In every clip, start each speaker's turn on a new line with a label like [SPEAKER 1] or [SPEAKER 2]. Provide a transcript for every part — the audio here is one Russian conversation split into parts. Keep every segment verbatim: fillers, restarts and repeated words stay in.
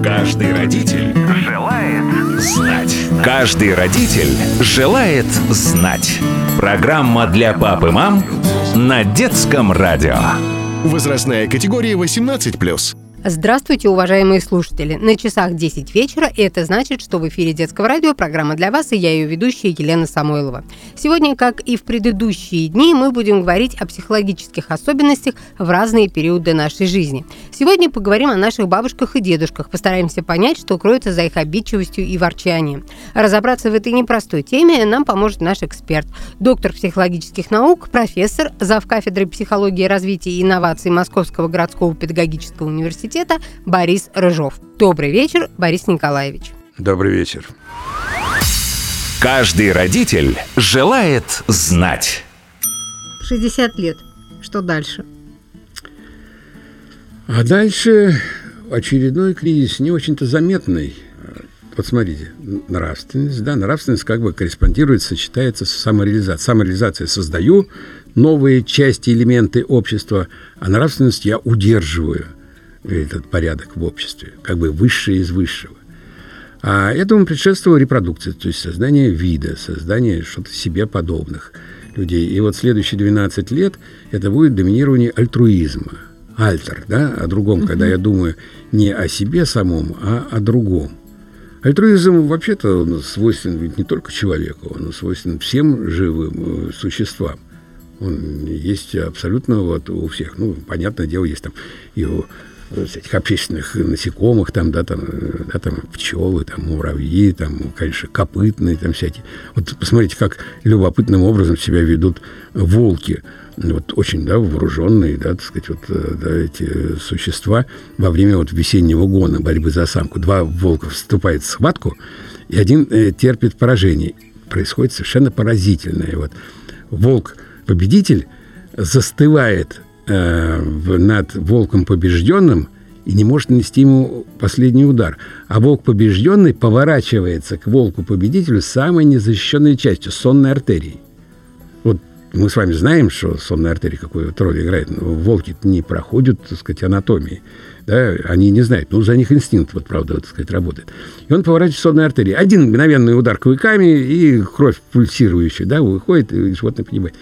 [SPEAKER 1] Каждый родитель желает знать. Каждый родитель желает знать. Программа для пап и мам на Детском радио.
[SPEAKER 2] Возрастная категория восемнадцать плюс.
[SPEAKER 3] Здравствуйте, уважаемые слушатели! На часах десять вечера, и это значит, что в эфире Детского радио программа для вас, и я ее ведущая Елена Самойлова. Сегодня, как и в предыдущие дни, мы будем говорить о психологических особенностях в разные периоды нашей жизни. Сегодня поговорим о наших бабушках и дедушках, постараемся понять, что кроется за их обидчивостью и ворчанием. Разобраться в этой непростой теме нам поможет наш эксперт, доктор психологических наук, профессор, завкафедры психологии, развития и инноваций Московского городского педагогического университета Борис Рыжов. Добрый вечер, Борис Николаевич.
[SPEAKER 4] Добрый вечер.
[SPEAKER 1] Каждый родитель желает знать.
[SPEAKER 3] шестьдесят лет. Что дальше?
[SPEAKER 4] А дальше очередной кризис, не очень-то заметный. Вот смотрите, нравственность, да, нравственность как бы корреспондирует, сочетается с самореализацией. Самореализация создаю новые части, элементы общества, а нравственность я удерживаю этот порядок в обществе, как бы высшее из высшего. А этому предшествовала репродукция, то есть создание вида, создание что-то себе подобных людей. И вот следующие двенадцать лет это будет доминирование альтруизма. Альтер, да, о другом, uh-huh. когда я думаю не о себе самом, а о другом. Альтруизм вообще-то он свойственен ведь не только человеку, он свойственен всем живым существам. Он есть абсолютно вот у всех. Ну, понятное дело, есть там и у этих общественных насекомых, там, да, там, да, там пчелы, там, муравьи, там, конечно, копытные, там всякие. Вот посмотрите, как любопытным образом себя ведут волки. Вот очень, да, вооруженные, да, так сказать, вот, да, эти существа во время вот весеннего гона, борьбы за самку. Два волка вступают в схватку, и один э, терпит поражение. Происходит совершенно поразительное. Вот. Волк-победитель застывает э, в, над волком побежденным и не может нанести ему последний удар. А волк побежденный поворачивается к волку-победителю самой незащищенной частью, сонной артерией. Вот мы с вами знаем, что сонная артерия какую вот роль играет, но волки не проходят, так сказать, анатомии. Да? Они не знают. Ну, за них инстинкт, вот, правда, вот, так сказать, работает. И он поворачивает сонной артерии. Один мгновенный удар клыками, и кровь пульсирующая, да, выходит, и животное погибает.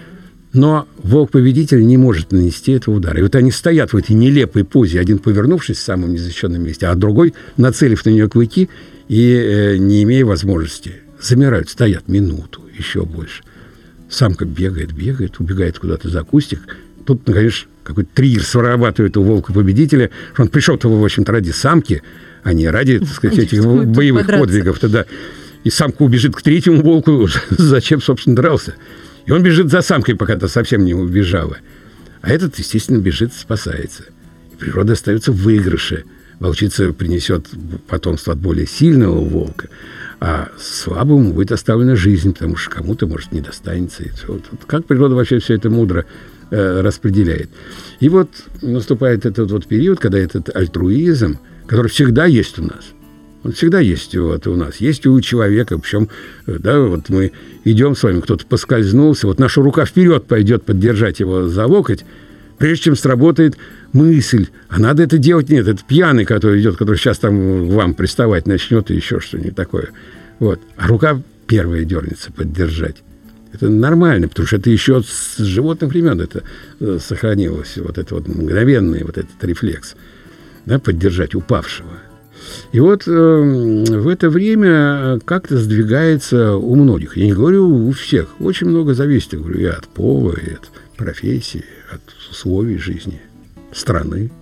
[SPEAKER 4] Но волк-победитель не может нанести этого удара. И вот они стоят в этой нелепой позе, один повернувшись в самом незащищенном месте, а другой, нацелив на нее клыки и э, не имея возможности, замирают, стоят минуту, еще больше. Самка бегает, бегает, убегает куда-то за кустик. Тут, наконец, какой-то триггер срабатывает у волка-победителя, что он пришел-то, в общем-то, ради самки, а не ради, так сказать, этих боевых подвигов. Тогда. И самка убежит к третьему волку, зачем, собственно, дрался. И он бежит за самкой, пока-то совсем не убежала. А этот, естественно, бежит, спасается. И природа остается в выигрыше. Волчица принесет потомство от более сильного волка, а слабому будет оставлена жизнь, потому что кому-то, может, не достанется. И вот, вот как природа вообще все это мудро э, распределяет. И вот наступает этот вот период, когда этот альтруизм, который всегда есть у нас, он всегда есть вот у нас, есть у человека, причем, да, вот мы идем с вами, кто-то поскользнулся, вот наша рука вперед пойдет поддержать его за локоть, прежде чем сработает мысль, а надо это делать, нет, это пьяный, который идет, который сейчас там к вам приставать начнет и еще что-нибудь такое. Вот. А рука первая дернется поддержать. Это нормально, потому что это еще с животных времен это сохранилось, вот это вот мгновенный вот этот рефлекс, да, поддержать упавшего. И вот э, в это время как-то сдвигается у многих. Я не говорю у всех. Очень много зависит, я говорю, и от пола, и от профессии, от условий жизни, страны,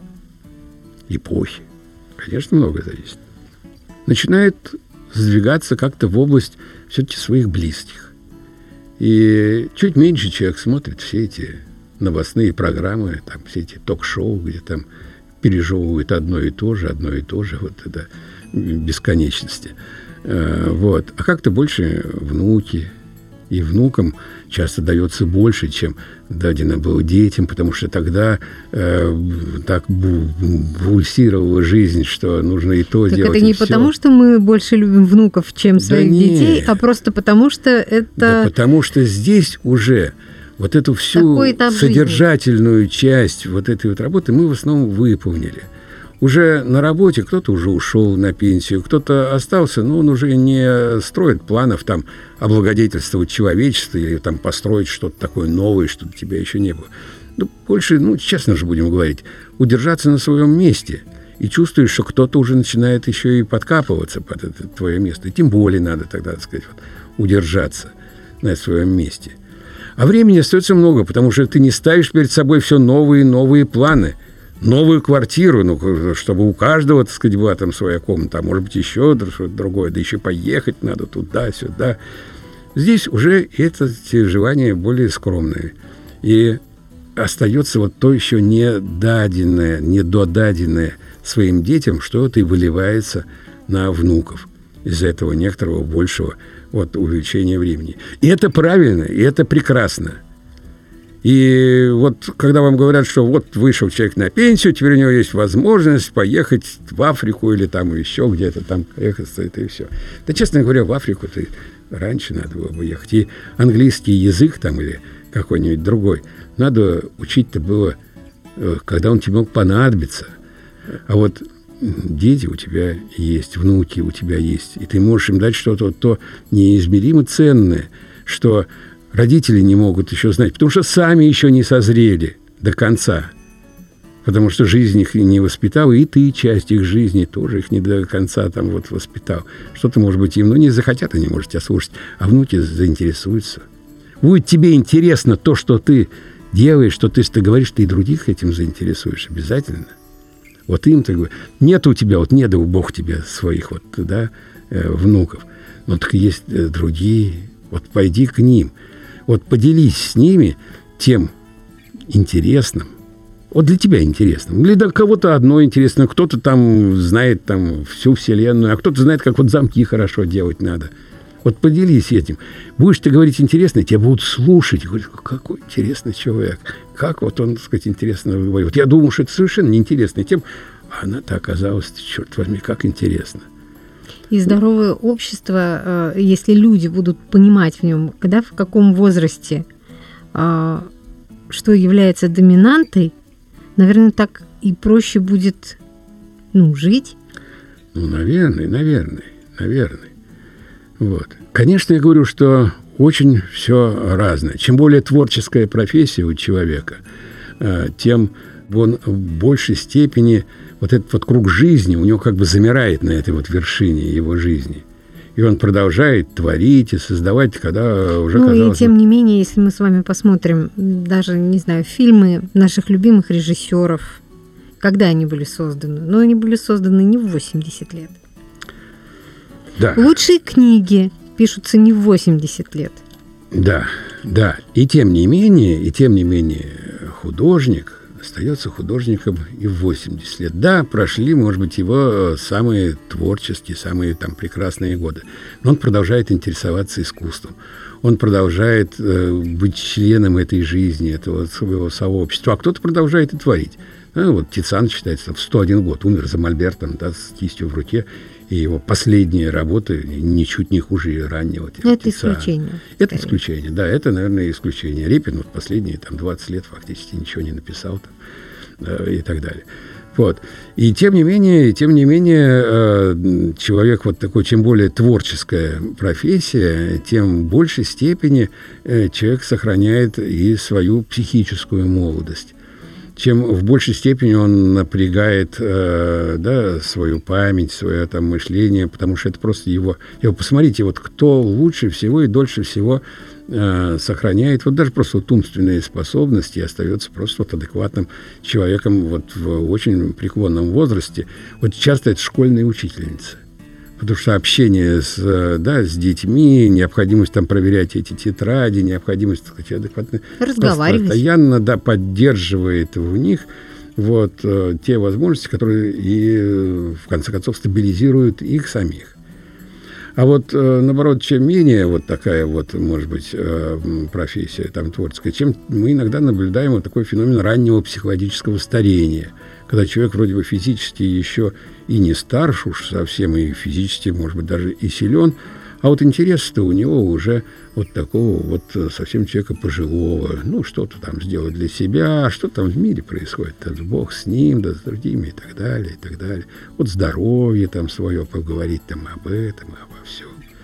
[SPEAKER 4] эпохи. Конечно, многое зависит. Начинает сдвигаться как-то в область все-таки своих близких. И чуть меньше человек смотрит все эти новостные программы, там, все эти ток-шоу, где там пережевывают одно и то же, одно и то же, вот это бесконечности. Вот. А как-то больше внуки, и внукам часто дается больше, чем дадено было детям, потому что тогда э, так пульсировала жизнь, что нужно и то
[SPEAKER 3] так
[SPEAKER 4] делать.
[SPEAKER 3] Это не потому, что мы больше любим внуков, чем своих
[SPEAKER 4] да
[SPEAKER 3] детей, а просто потому, что это...
[SPEAKER 4] Да потому что здесь уже вот эту всю содержательную жизни. Часть вот этой вот работы мы в основном выполнили. уже на работе, кто-то уже ушел на пенсию, кто-то остался, но он уже не строит планов там облагодетельствовать человечество или там построить что-то такое новое, что у тебя еще не было. Ну, больше, ну, честно же будем говорить, удержаться на своем месте. И чувствуешь, что кто-то уже начинает еще и подкапываться под это твое место. И тем более надо тогда, так сказать, вот, удержаться на своем месте. А времени остается много, потому что ты не ставишь перед собой все новые и новые планы. Новую квартиру, ну, чтобы у каждого, так сказать, была там своя комната, а может быть, еще что-то другое, да еще поехать надо туда-сюда. Здесь уже это желания более скромные. И остается вот то еще недаденное, недодаденное своим детям, что это и выливается на внуков из-за этого некоторого большего вот, увеличения времени. И это правильно, и это прекрасно. И вот когда вам говорят, что вот вышел человек на пенсию, теперь у него есть возможность поехать в Африку или там еще где-то там ехать, это и все. Да, честно говоря, в Африку-то раньше надо было бы ехать. И английский язык там или какой-нибудь другой надо учить-то было, когда он тебе мог понадобиться. А вот дети у тебя есть, внуки у тебя есть, и ты можешь им дать что-то то неизмеримо ценное, что родители не могут еще знать, потому что сами еще не созрели до конца, потому что жизнь их не воспитала, и ты часть их жизни тоже их не до конца там вот воспитал. Что-то, может быть, им ну, не захотят, они, может, тебя слушать, а внуки заинтересуются. Будет тебе интересно то, что ты делаешь, что ты, ты говоришь, ты и других этим заинтересуешь обязательно. Вот им-то говорю, нет у тебя, вот не дал Бог тебе своих вот, да, э, внуков, но так есть э, другие, вот пойди к ним, вот поделись с ними тем интересным, вот для тебя интересным, для кого-то одно интересно, кто-то там знает там всю вселенную, а кто-то знает, как вот замки хорошо делать надо. Вот поделись этим. Будешь ты говорить интересно, тебя будут слушать. Говорят, какой интересный человек. Как вот он, так сказать, интересно говорит. Вот я думал, что это совершенно неинтересная тема, а она-то оказалась, черт возьми, как интересно.
[SPEAKER 3] И здоровое общество, если люди будут понимать в нем, когда, в каком возрасте, что является доминантой, наверное, так и проще будет, ну, жить.
[SPEAKER 4] Ну, наверное, наверное, наверное. Вот. Конечно, я говорю, что очень все разное. Чем более творческая профессия у человека, тем он в большей степени вот этот вот круг жизни у него как бы замирает на этой вот вершине его жизни. И он продолжает творить и создавать, когда уже
[SPEAKER 3] ну,
[SPEAKER 4] казалось...
[SPEAKER 3] Ну и тем не менее, если мы с вами посмотрим даже, не знаю, фильмы наших любимых режиссеров, когда они были созданы? Ну, они были созданы не в восемьдесят лет.
[SPEAKER 4] Да.
[SPEAKER 3] Лучшие книги пишутся не в восемьдесят лет.
[SPEAKER 4] Да, да. И тем не менее, и тем не менее, художник остается художником и в восемьдесят лет. Да, прошли, может быть, его самые творческие, самые там прекрасные годы. Но он продолжает интересоваться искусством. Он продолжает э, быть членом этой жизни, этого своего сообщества. А кто-то продолжает и творить. Ну, вот Тициан считается в сто один год. Умер за мольбертом, да, с кистью в руке. И его последние работы ничуть не хуже раннего Тициана.
[SPEAKER 3] Это исключение.
[SPEAKER 4] Это скорее. исключение, да, это, наверное, исключение. Репин вот последние там, двадцать лет фактически ничего не написал там, да, и так далее. Вот. И тем не менее, тем не менее, человек вот такой, чем более творческая профессия, тем в большей степени человек сохраняет и свою психическую молодость. Чем в большей степени он напрягает э, да, свою память, свое там, мышление, потому что это просто его... его посмотрите, вот кто лучше всего и дольше всего э, сохраняет вот даже просто вот умственные способности и остается просто вот адекватным человеком вот в очень преклонном возрасте. Вот часто это школьные учительницы. Потому что общение с, да, с детьми, необходимость там проверять эти тетради, необходимость, так сказать, адекватно постоянно да, поддерживает в них вот, те возможности, которые и, в конце концов, стабилизируют их самих. А вот, наоборот, чем менее вот такая вот, может быть, профессия там, творческая, чем мы иногда наблюдаем вот такой феномен раннего психологического старения, когда человек вроде бы физически еще и не старше уж совсем, и физически, может быть, даже и силен, А вот интерес-то у него уже вот такого вот совсем человека пожилого. Ну, что-то там сделать для себя, что там в мире происходит. Да, Бог с ним, да с другими и так далее, и так далее. Вот здоровье там свое, поговорить там об этом, обо всем.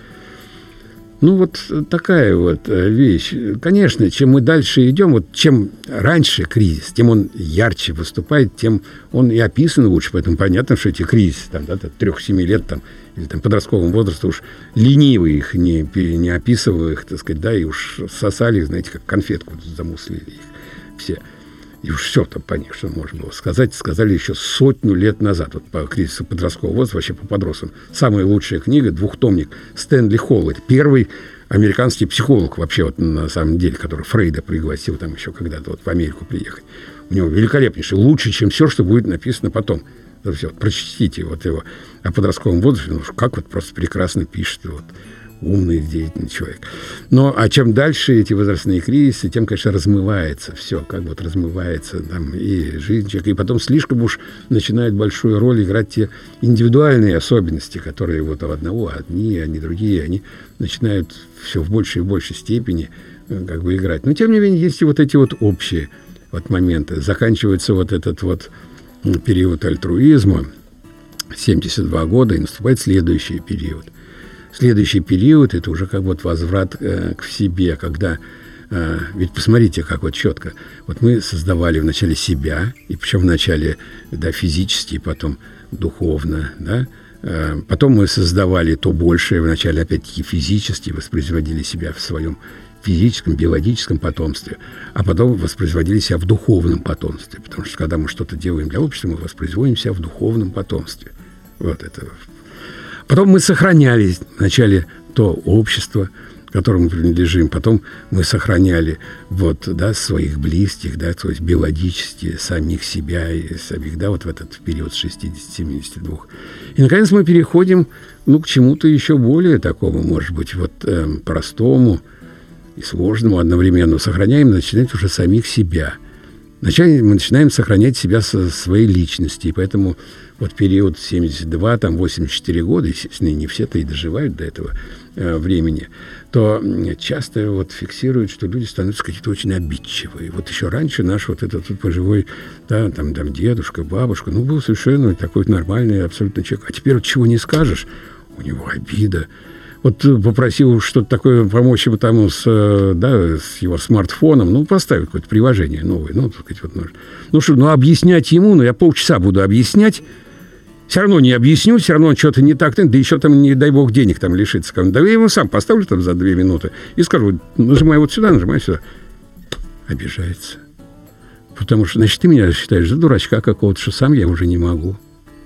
[SPEAKER 4] Ну, вот такая вот вещь. Конечно, чем мы дальше идем, вот чем раньше кризис, тем он ярче выступает, тем он и описан лучше. Поэтому понятно, что эти кризисы там, да, трех-семи лет там, или там подросткового возраста уж ленивые их не, не описывая их, так сказать, да, и уж сосали их, знаете, как конфетку замуслили их все. И уж все там по них, что можно было сказать, сказали еще сотню лет назад, вот по кризису подросткового возраста, вообще по подросткам. Самая лучшая книга, двухтомник Стэнли Холл. Это первый американский психолог вообще, вот на самом деле, который Фрейда пригласил там еще когда-то вот в Америку приехать. У него великолепнейший, лучше, чем все, что будет написано потом. Все, вот, прочтите вот его о подростковом возрасте, ну, как вот просто прекрасно пишет, вот, умный, деятельный человек. Но а чем дальше эти возрастные кризисы, тем, конечно, размывается все, как вот размывается там и жизнь человека. И потом слишком уж начинает большую роль играть те индивидуальные особенности, которые вот у одного одни, а не другие, они начинают все в большей и большей степени как бы играть. Но, тем не менее, есть и вот эти вот общие вот моменты. Заканчивается вот этот вот период альтруизма, семьдесят два года, и наступает следующий период. Следующий период – это уже как вот возврат э, к себе, когда… Э, ведь посмотрите, как вот четко. Вот мы создавали вначале себя, и причем вначале, да, физически, потом духовно, да. Э, потом мы создавали то большее, вначале опять-таки физически, воспроизводили себя в своем физическом, биологическом потомстве, а потом воспроизводили себя в духовном потомстве. Потому что когда мы что-то делаем для общества, мы воспроизводим себя в духовном потомстве. Вот это. Потом мы сохраняли вначале то общество, которому мы принадлежим, потом мы сохраняли вот, да, своих близких, да, то есть биологически самих себя и самих, да, вот в этот период с шестидесяти-семидесяти двух. И, наконец, мы переходим, ну, к чему-то еще более такому, может быть, вот э, простому и сложному одновременно. Сохраняем, начинаем уже самих себя. Вначале мы начинаем сохранять себя со своей личности, и поэтому вот период семьдесят два, там восемьдесят четыре года, естественно, не все-то и доживают до этого э, времени, то часто вот фиксируют, что люди становятся какие-то очень обидчивые. Вот еще раньше наш вот этот вот пожилой, да, там, там дедушка, бабушка, ну, был совершенно такой нормальный абсолютно человек. А теперь вот чего не скажешь, у него обида. Вот попросил что-то такое помочь ему там с, да, с его смартфоном, ну, поставить какое-то приложение новое. Ну, так сказать, вот, ну, что, ну, объяснять ему, ну, я полчаса буду объяснять, все равно не объясню, все равно что-то не так, да еще там, не дай бог, денег там лишится. Да я ему сам поставлю там за две минуты и скажу, нажимай вот сюда, нажимай сюда. Обижается. Потому что, значит, ты меня считаешь за дурачка какого-то, что сам я уже не могу.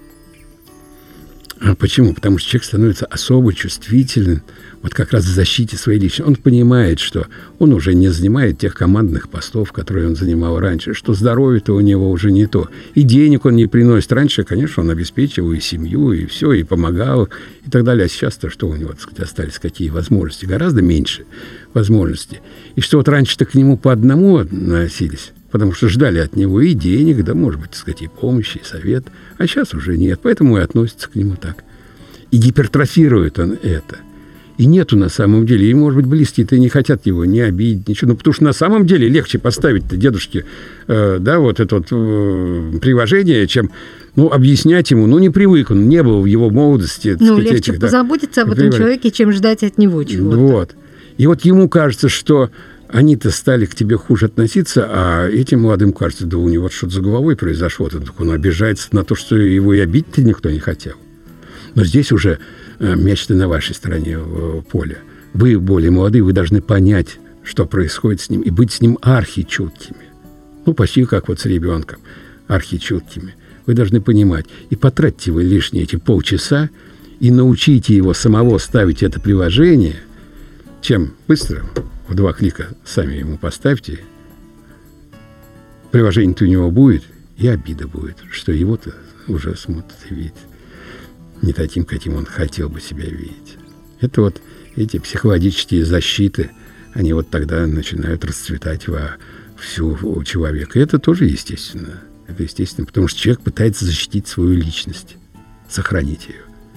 [SPEAKER 4] А почему? Потому что человек становится особо чувствителен вот как раз в защите своей личности. Он понимает, что он уже не занимает тех командных постов, которые он занимал раньше, что здоровье-то у него уже не то. И денег он не приносит. Раньше, конечно, он обеспечивал и семью, и все, и помогал, и так далее. А сейчас-то что у него, так сказать, остались какие возможности? Гораздо меньше возможностей. И что вот раньше-то к нему по одному относились, потому что ждали от него и денег, да, может быть, так сказать, и помощи, и совет. А сейчас уже нет, поэтому и относятся к нему так. И гипертрофирует он это. И нету на самом деле. И, может быть, близкие-то не хотят его не обидеть, ничего. Ну, потому что на самом деле легче поставить-то дедушке, э, да, вот это вот э, приложение, чем, ну, объяснять ему. Ну, не привык он, не был в его молодости.
[SPEAKER 3] Ну,
[SPEAKER 4] сказать,
[SPEAKER 3] легче
[SPEAKER 4] этих,
[SPEAKER 3] позаботиться
[SPEAKER 4] да,
[SPEAKER 3] об этом человеке, чем ждать от него чего-то.
[SPEAKER 4] Вот. И вот ему кажется, что они-то стали к тебе хуже относиться, а этим молодым кажется, да у него что-то за головой произошло. Так он обижается на то, что его и обидеть-то никто не хотел. Но здесь уже э, мяч-то на вашей стороне э, поля. Вы более молодые, вы должны понять, что происходит с ним, и быть с ним архичуткими. Ну, почти как вот с ребенком, архичуткими. Вы должны понимать. И потратьте вы лишние эти полчаса, и научите его самого ставить это приложение, чем быстро, в два клика сами ему поставьте, приложение-то у него будет, и обида будет, что его-то уже смотрит и видит не таким, каким он хотел бы себя видеть. Это вот эти психологические защиты, они вот тогда начинают расцветать во всю у человека. И это тоже естественно. Это естественно, потому что человек пытается защитить свою личность, сохранить ее.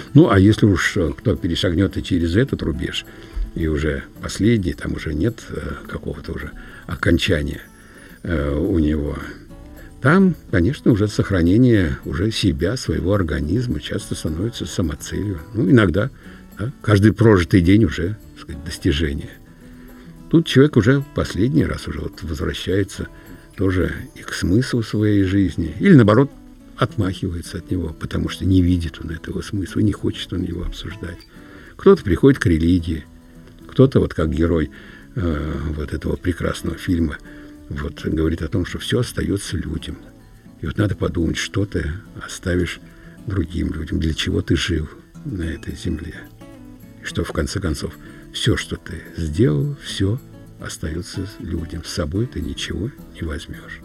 [SPEAKER 4] Ну, а если уж кто перешагнет и через этот рубеж, и уже последний, там уже нет какого-то уже окончания у него, там, конечно, уже сохранение уже себя, своего организма часто становится самоцелью. Ну, иногда, да, каждый прожитый день уже, так сказать, достижение. Тут человек уже последний раз уже вот возвращается тоже и к смыслу своей жизни. Или, наоборот, отмахивается от него, потому что не видит он этого смысла, не хочет он его обсуждать. Кто-то приходит к религии, кто-то, вот как герой э, вот этого прекрасного фильма, вот, говорит о том, что все остается людям. И вот надо подумать, что ты оставишь другим людям, для чего ты жил на этой земле. И что, в конце концов, все, что ты сделал, все остается людям. С собой ты ничего не возьмешь.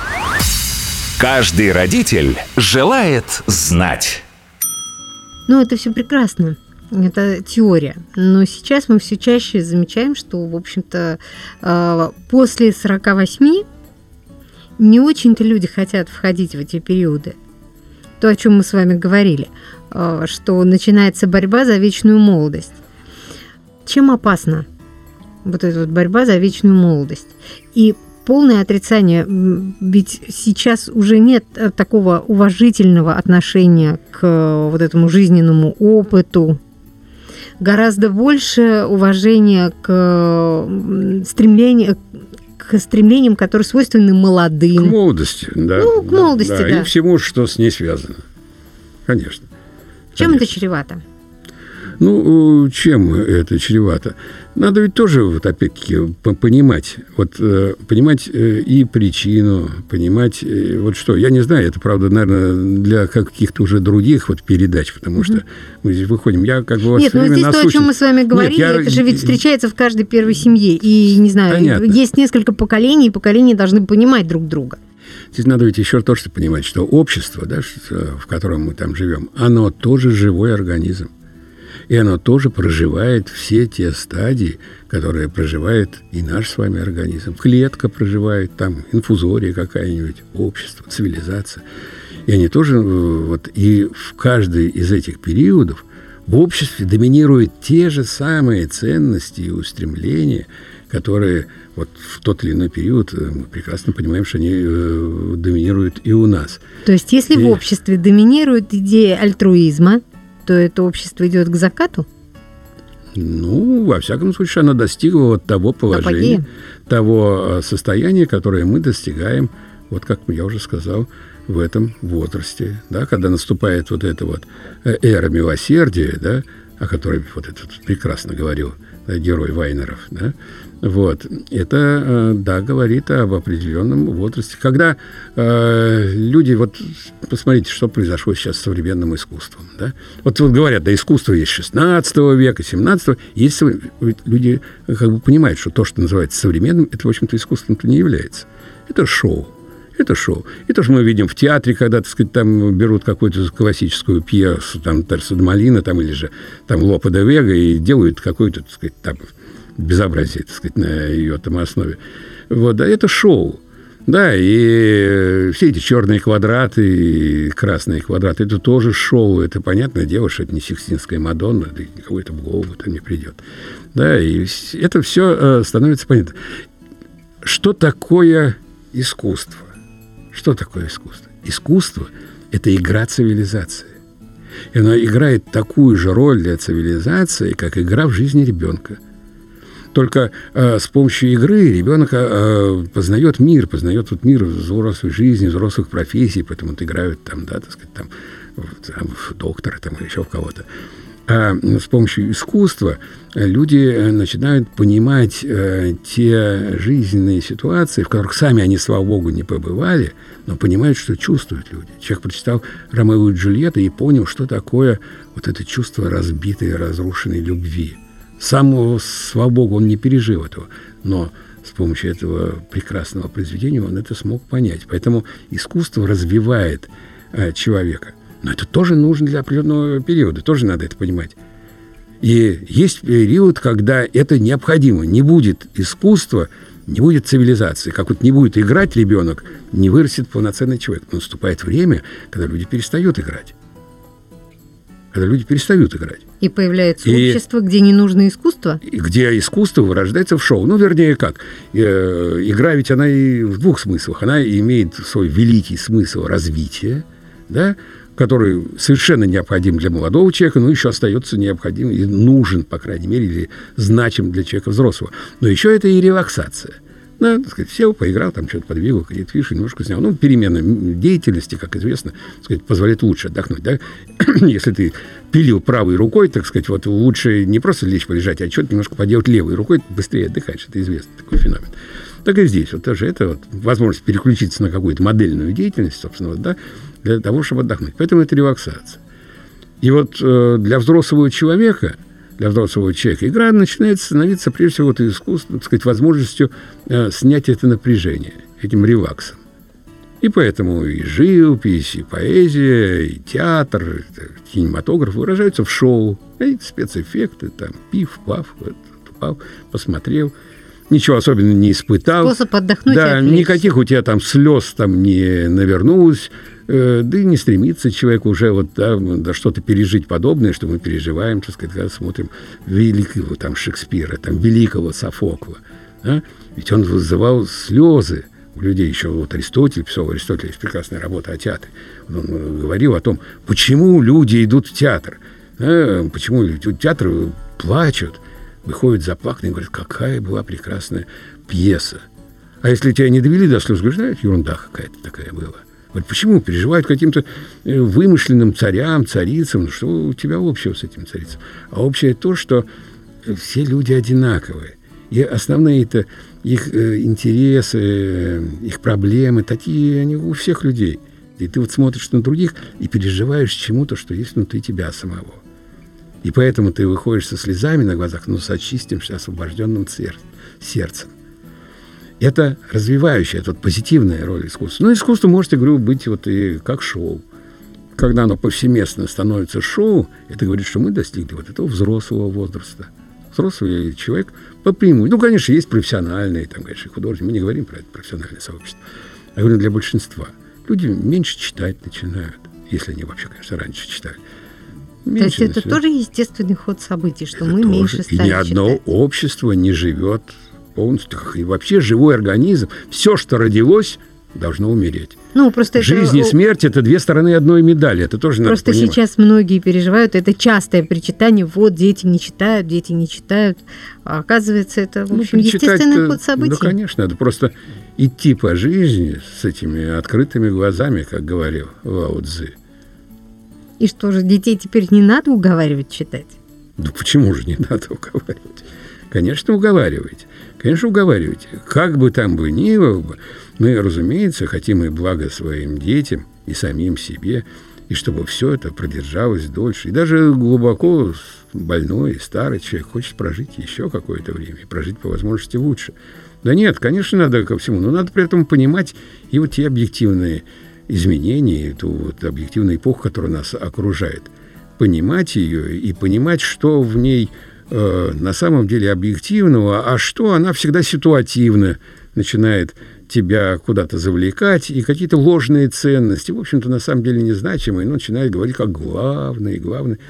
[SPEAKER 1] Каждый родитель желает знать.
[SPEAKER 3] Ну, это все прекрасно. Это теория. Но сейчас мы все чаще замечаем, что, в общем-то, после сорока восьми не очень-то люди хотят входить в эти периоды. То, о чем мы с вами говорили, что начинается борьба за вечную молодость. Чем опасна вот эта вот борьба за вечную молодость? И полное отрицание, ведь сейчас уже нет такого уважительного отношения к вот этому жизненному опыту, гораздо больше уважения к стремлению, к стремлениям, которые свойственны молодым.
[SPEAKER 4] К молодости, да.
[SPEAKER 3] Ну, к
[SPEAKER 4] да,
[SPEAKER 3] молодости,
[SPEAKER 4] да.
[SPEAKER 3] да.
[SPEAKER 4] И всему, что с ней связано. Конечно.
[SPEAKER 3] Чем
[SPEAKER 4] Конечно.
[SPEAKER 3] это чревато?
[SPEAKER 4] Ну, чем это чревато? Надо ведь тоже, вот опять-таки, понимать, вот, понимать и причину, понимать, вот что. Я не знаю, это, правда, наверное, для каких-то уже других вот передач, потому что мы здесь выходим. Я как бы вас
[SPEAKER 3] Нет,
[SPEAKER 4] все
[SPEAKER 3] ну
[SPEAKER 4] время
[SPEAKER 3] здесь
[SPEAKER 4] насущен.
[SPEAKER 3] то, о чем мы с вами говорили,
[SPEAKER 4] Нет, я...
[SPEAKER 3] это же ведь встречается в каждой первой семье. И, не знаю,
[SPEAKER 4] Понятно.
[SPEAKER 3] Есть несколько поколений, и поколения должны понимать друг друга.
[SPEAKER 4] Здесь надо ведь еще то, что понимать, что общество, да, в котором мы там живем, оно тоже живой организм. И оно тоже проживает все те стадии, которые проживает и наш с вами организм. Клетка проживает, там инфузория какая-нибудь, общество, цивилизация. И они тоже, вот, и в каждый из этих периодов в обществе доминируют те же самые ценности и устремления, которые вот в тот или иной период мы прекрасно понимаем, что они э, доминируют и у нас.
[SPEAKER 3] То есть, если
[SPEAKER 4] и...
[SPEAKER 3] в обществе доминирует идея альтруизма, то это общество идет к закату?
[SPEAKER 4] Ну, во всяком случае, оно достигло вот того положения,
[SPEAKER 3] Апогея.
[SPEAKER 4] того состояния, которое мы достигаем, вот как я уже сказал, в этом возрасте, да, когда наступает вот эта вот эра милосердия, да, о которой вот этот прекрасно говорил, да, герой Вайнеров, да, вот, это, да, говорит об определенном возрасте. Когда э, люди, вот, посмотрите, что произошло сейчас с современным искусством, да. Вот, вот говорят, да, искусство есть шестнадцатого века, семнадцатого. Если люди как бы понимают, что то, что называется современным, это, в общем-то, искусством-то не является. Это шоу. Это шоу. И то, что мы видим в театре, когда, так сказать, там берут какую-то классическую пьесу, там, Терса де Молина, там, или же там Лопе де Вега, и делают какое-то, так сказать, там, безобразие, так сказать, на ее там основе. Вот, да, это шоу. Да, и все эти черные квадраты и красные квадраты, это тоже шоу. Это понятное дело, что это не Сикстинская Мадонна, да никого это в голову там не придет. Да, и это все становится понятно. Что такое искусство? Что такое искусство? Искусство – это игра цивилизации. И оно играет такую же роль для цивилизации, как игра в жизни ребенка. Только э, с помощью игры ребенок э, познает мир, познает вот мир взрослой жизни, взрослых профессий, поэтому вот играют там, да, так сказать, там, там, в доктора там, или еще в кого-то. А с помощью искусства люди начинают понимать э, те жизненные ситуации, в которых сами они, слава богу, не побывали, но понимают, что чувствуют люди. Человек прочитал «Ромео и Джульетту» и понял, что такое вот это чувство разбитой, разрушенной любви. Сам, слава богу, он не пережил этого, но с помощью этого прекрасного произведения он это смог понять. Поэтому искусство развивает э, человека. Но это тоже нужно для определенного периода, тоже надо это понимать. И есть период, когда это необходимо. Не будет искусства, не будет цивилизации. Как вот не будет играть ребенок, не вырастет полноценный человек. Но наступает время, когда люди перестают играть. когда люди перестают играть.
[SPEAKER 3] И появляется
[SPEAKER 4] и,
[SPEAKER 3] общество, где не нужно искусство?
[SPEAKER 4] Где искусство вырождается в шоу. Ну, вернее, как. Э, игра ведь она и в двух смыслах. Она имеет свой великий смысл развития, да, который совершенно необходим для молодого человека, но еще остается необходим и нужен, по крайней мере, или значим для человека взрослого. Но еще это и релаксация. Ну, так сказать, сел, поиграл, там что-то подвигал, какие-то фиши, немножко снял. Ну, перемена деятельности, как известно, так сказать, позволяет лучше отдохнуть, да? Если ты пилил правой рукой, так сказать, вот лучше не просто лечь полежать, а что-то немножко поделать левой рукой, быстрее отдыхаешь. Это известный такой феномен. Так и здесь. Вот тоже это вот возможность переключиться на какую-то модельную деятельность, собственно, вот, да, для того, чтобы отдохнуть. Поэтому это релаксация. И вот э, для взрослого человека, для взрослого человека игра начинает становиться, прежде всего, вот, искусством, так сказать, возможностью э, снять это напряжение, этим релаксом. И поэтому и живопись, и поэзия, и театр, и кинематограф выражаются в шоу. И спецэффекты, там, пиф-паф, вот, посмотрел, ничего особенно не испытал.
[SPEAKER 3] Способ отдохнуть.
[SPEAKER 4] Да, никаких у тебя там слез там не навернулось. Да и не стремится человек уже вот, да, да, что-то пережить подобное, что мы переживаем, так сказать, когда смотрим великого там Шекспира, там, великого Софокла. Да? Ведь он вызывал слезы у людей. Еще вот Аристотель писал, у Аристотеля есть прекрасная работа о театре. Он говорил о том, почему люди идут в театр. Да? Почему люди в театр плачут, выходят заплаканные и говорят, какая была прекрасная пьеса. А если тебя не довели до слез, говоришь, да, это ерунда какая-то такая была. Вот почему переживают каким-то вымышленным царям, царицам? Ну, что у тебя общего с этим царицам? А общее то, что все люди одинаковые. И основные это их интересы, их проблемы, такие они у всех людей. И ты вот смотришь на других и переживаешь чему-то, что есть внутри тебя самого. И поэтому ты выходишь со слезами на глазах, но с очистившимся, освобожденным сердцем. Это развивающая, это вот позитивная роль искусства. Но искусство может, я говорю, быть вот и как шоу. Когда оно повсеместно становится шоу, это говорит, что мы достигли вот этого взрослого возраста. Взрослый человек по преимуществу. Ну, конечно, есть профессиональные, там, конечно, художники. Мы не говорим про это профессиональное сообщество. Я говорю, для большинства. Люди меньше читать начинают, если они вообще, конечно, раньше читали. Меньше
[SPEAKER 3] То есть это
[SPEAKER 4] начинают.
[SPEAKER 3] тоже естественный ход событий, что
[SPEAKER 4] это
[SPEAKER 3] мы
[SPEAKER 4] тоже.
[SPEAKER 3] меньше стали
[SPEAKER 4] И ни одно
[SPEAKER 3] читать.
[SPEAKER 4] общество не живет полностью. И вообще живой организм, все, что родилось, должно умереть.
[SPEAKER 3] Ну, просто
[SPEAKER 4] Жизнь
[SPEAKER 3] это...
[SPEAKER 4] и смерть – это две стороны одной медали. Это тоже надо
[SPEAKER 3] Просто
[SPEAKER 4] понимать.
[SPEAKER 3] сейчас многие переживают, это частое причитание, вот, дети не читают, дети не читают. А оказывается, это, в общем,
[SPEAKER 4] Ну,
[SPEAKER 3] естественный ход событий.
[SPEAKER 4] Ну, конечно, это просто идти по жизни с этими открытыми глазами, как говорил Лао Цзы.
[SPEAKER 3] И что же, детей теперь не надо уговаривать читать?
[SPEAKER 4] Ну, почему же не надо уговаривать? Конечно, уговаривайте. Конечно, уговаривайте. Как бы там бы ни было, мы, разумеется, хотим и благо своим детям, и самим себе, и чтобы все это продержалось дольше. И даже глубоко больной и старый человек хочет прожить еще какое-то время, и прожить по возможности лучше. Да нет, конечно, надо ко всему, но надо при этом понимать и вот те объективные изменения, ту вот объективную эпоху, которая нас окружает. Понимать ее и понимать, что в ней э, на самом деле объективного, а что она всегда ситуативно начинает тебя куда-то завлекать, и какие-то ложные ценности, в общем-то, на самом деле незначимые, но начинает говорить как главное, главное.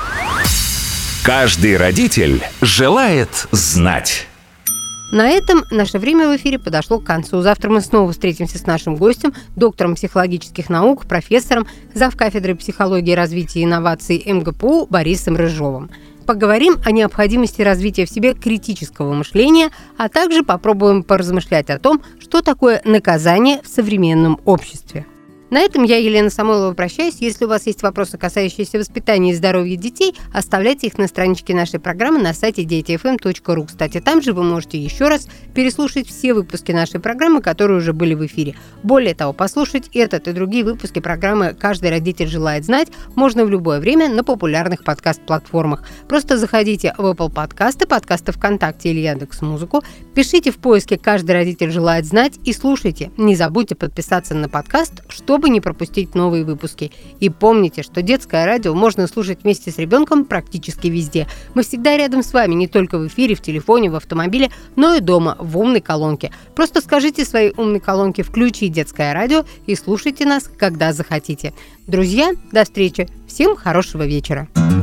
[SPEAKER 1] Каждый родитель желает знать.
[SPEAKER 3] На этом наше время в эфире подошло к концу. Завтра мы снова встретимся с нашим гостем, доктором психологических наук, профессором, завкафедрой психологии и развития инноваций эм гэ пэ у Борисом Рыжовым. Поговорим о необходимости развития в себе критического мышления, а также попробуем поразмышлять о том, что такое наказание в современном обществе. На этом я, Елена Самойлова, прощаюсь. Если у вас есть вопросы, касающиеся воспитания и здоровья детей, оставляйте их на страничке нашей программы на сайте дети эф эм точка ру. Кстати, там же вы можете еще раз переслушать все выпуски нашей программы, которые уже были в эфире. Более того, послушать этот и другие выпуски программы «Каждый родитель желает знать» можно в любое время на популярных подкаст-платформах. Просто заходите в Apple подкасты, подкасты ВКонтакте или Яндекс.Музыку, пишите в поиске «Каждый родитель желает знать» и слушайте. Не забудьте подписаться на подкаст, чтобы не пропустить новые выпуски. И помните, что детское радио можно слушать вместе с ребенком практически везде. Мы всегда рядом с вами, не только в эфире, в телефоне, в автомобиле, но и дома, в умной колонке. Просто скажите своей умной колонке «Включи детское радио» и слушайте нас, когда захотите. Друзья, до встречи. Всем хорошего вечера.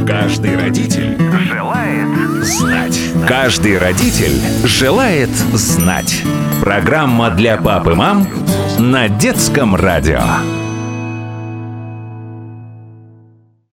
[SPEAKER 1] Каждый родитель желает знать. Каждый родитель желает знать. Программа для пап и мам на детском радио.